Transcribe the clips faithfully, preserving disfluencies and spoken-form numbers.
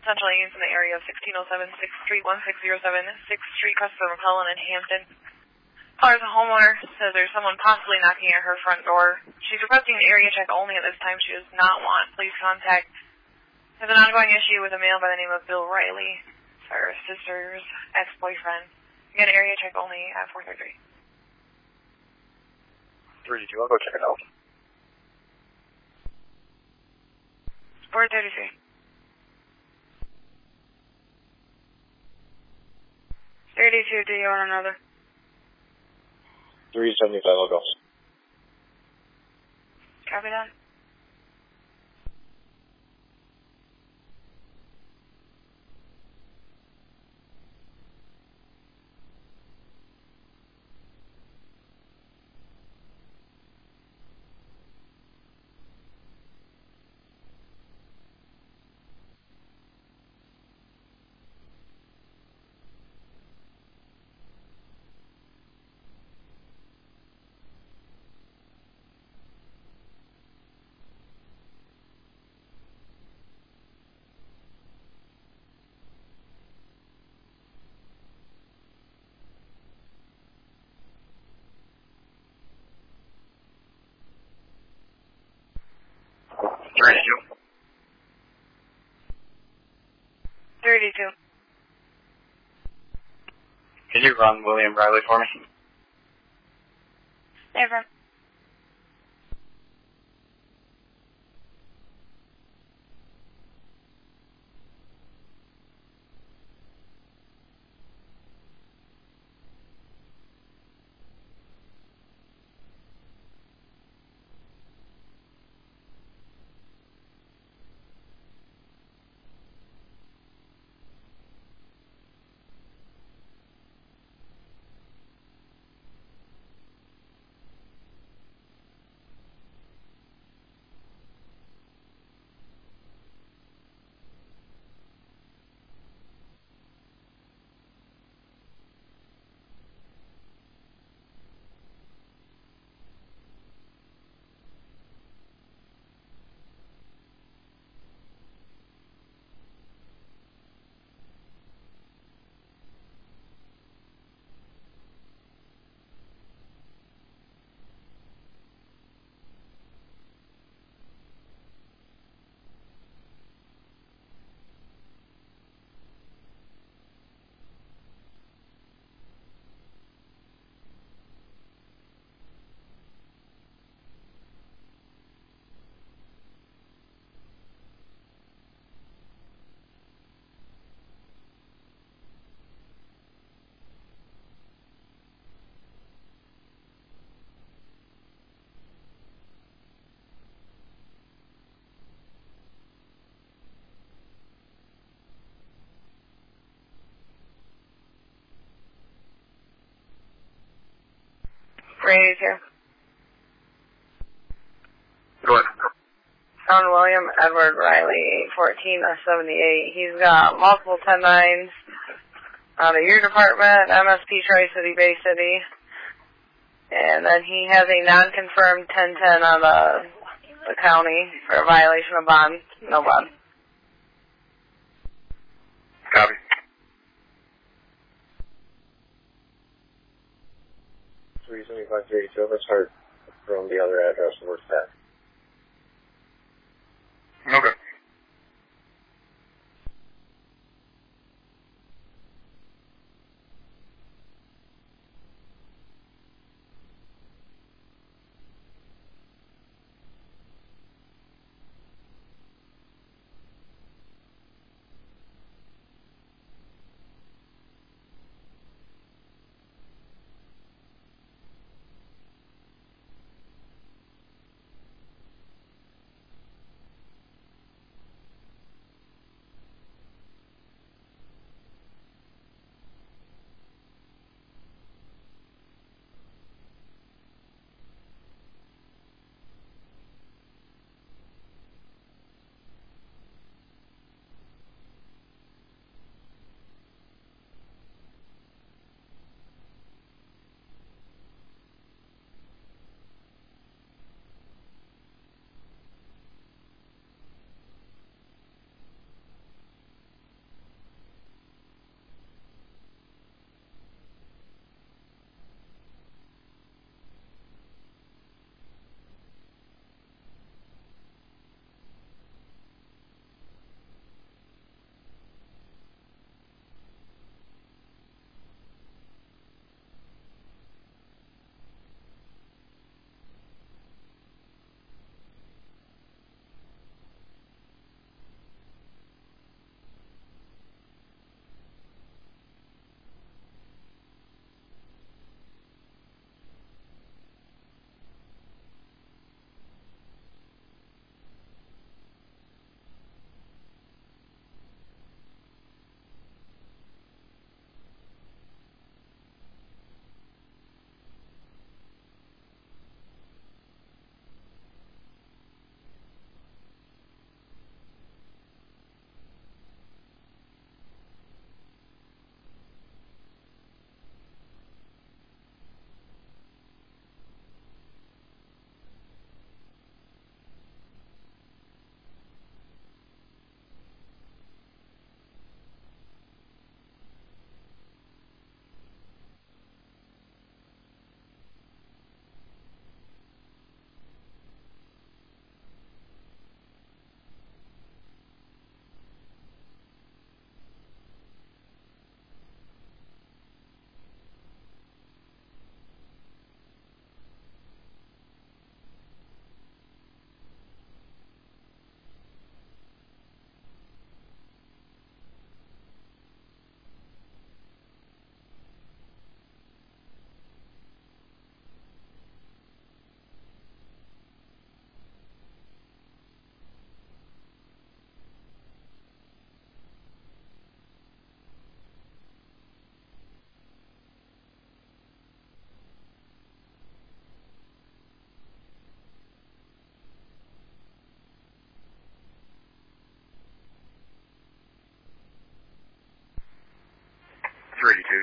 Central agents in the area of sixteen oh seven sixth Street, sixteen oh seven sixth Street, Christopher McClellan in Hampton. As a homeowner says there's someone possibly knocking at her front door. She's requesting an area check only at this time. She does not want police contact. There's an ongoing issue with a male by the name of Bill Riley, her sister's ex-boyfriend. Again, area check only at four thirty-three. thirty-two, I'll go check it out. four thirty-three. thirty-two, do you want another? three seventy-five, I'll go. Copy that. thirty-two. thirty-two. Can you run William Riley for me? Never. Brady's here. Go ahead. Found William Edward Riley, eight fourteen S seventy-eight. He's got multiple ten nines on the Your Department, M S P Tri-City, Bay City. And then he has a non-confirmed ten ten on the, the county for a violation of bond. No bond. Copy. three seventy-five thirty-two, let's start from the other address and work that. Okay.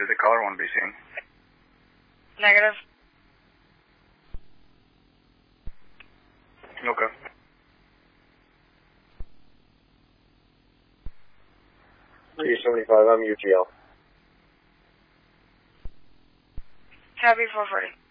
did the caller want to be seen? Negative. Okay. three seventy-five, I'm U T L. Copy four forty.